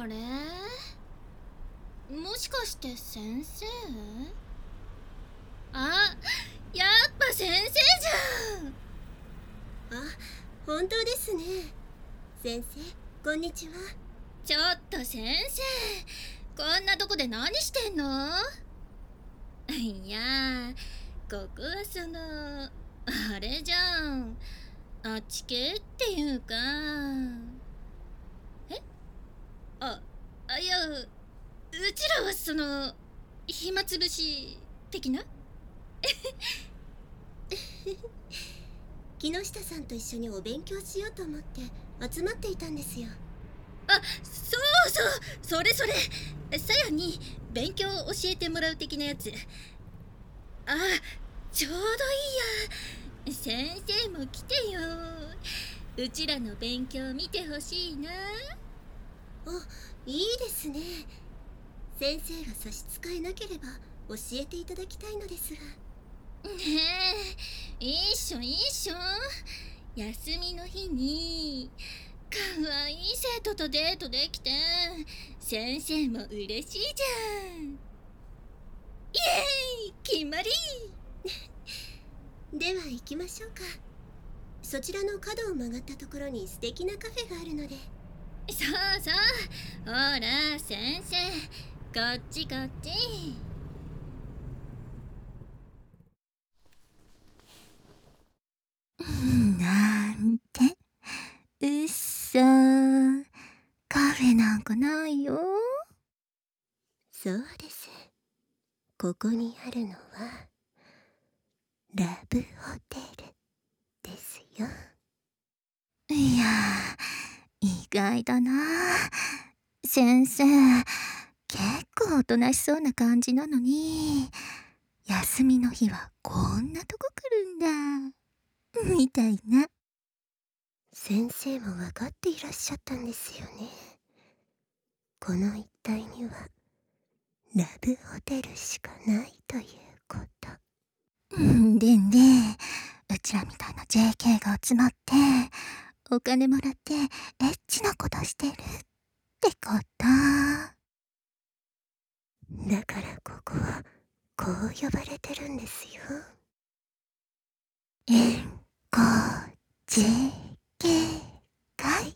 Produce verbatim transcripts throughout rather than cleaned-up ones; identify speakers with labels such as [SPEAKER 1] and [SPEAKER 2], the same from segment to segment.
[SPEAKER 1] あれ、もしかして先生？あ、やっぱ先生じ
[SPEAKER 2] ゃん。あ、本当ですね。先生、こんにちは。
[SPEAKER 1] ちょっと先生、こんなとこで何してんの？いや、ここはそのあれじゃん、あっち系っていうか。えああいや、うちらはその暇つぶし的な。
[SPEAKER 2] 木下さんと一緒にお勉強しようと思って集まっていたんですよ。
[SPEAKER 1] あ、そうそう、それそれ、さやに勉強を教えてもらう的なやつ。あ、ちょうどいいや。先生も来てよ。うちらの勉強見てほしいな。
[SPEAKER 2] あ、いいですね。先生が差し支えなければ教えていただきたいのですが。
[SPEAKER 1] ねえ、いいっしょいいっしょ。休みの日にかわいい生徒とデートできて先生も嬉しいじゃん。イエーイ、決まり。
[SPEAKER 2] では行きましょうか。そちらの角を曲がったところに素敵なカフェがあるので。
[SPEAKER 1] そうそう、ほら先生、こっちこっち。
[SPEAKER 3] なんて、うっそー、カフェなんかないよ。
[SPEAKER 2] そうです。ここにあるのはラブホテルですよ。
[SPEAKER 3] いやー、意外だな。先生、結構おとなしそうな感じなのに、休みの日はこんなとこ来るんだみたいな。
[SPEAKER 2] 先生も分かっていらっしゃったんですよね。この一帯にはラブホテルしかないということ。
[SPEAKER 3] うんでんで、うちらみたいな ジェーケー が集まってお金もらってエッチなことしてるってこと。
[SPEAKER 2] だからここはこう呼ばれてるんですよ。
[SPEAKER 3] 円光 ジェーケー 会。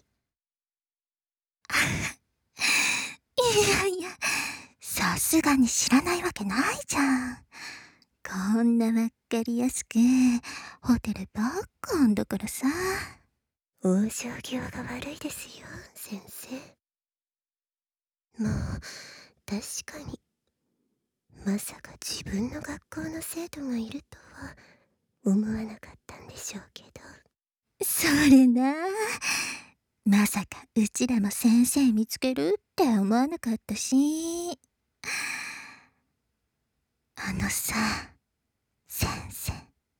[SPEAKER 3] いやいや、さすがに知らないわけないじゃん。こんなわかりやすくホテルばっかあんだからさ。
[SPEAKER 2] 往生際が悪いですよ、先生。もう確かにまさか自分の学校の生徒がいるとは思わなかったんでしょうけど。
[SPEAKER 3] それな、まさかうちらも先生見つけるって思わなかったし。あのさ、先生、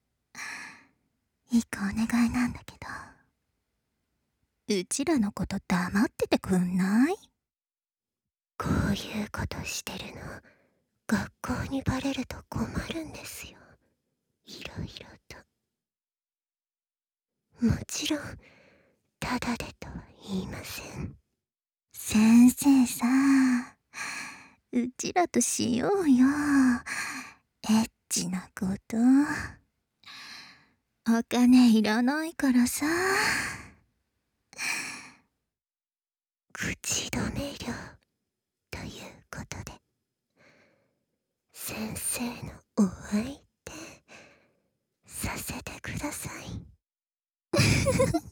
[SPEAKER 3] 一個お願いなんだけど、うちらのこと黙っててくんない？
[SPEAKER 2] こういうことしてるの学校にバレると困るんですよ、いろいろと。もちろんただでとは言いません。
[SPEAKER 3] 先生さ、うちらとしようよ、エッチなこと。お金いらないからさ。
[SPEAKER 2] 口止め料ということで先生のお相手させてください。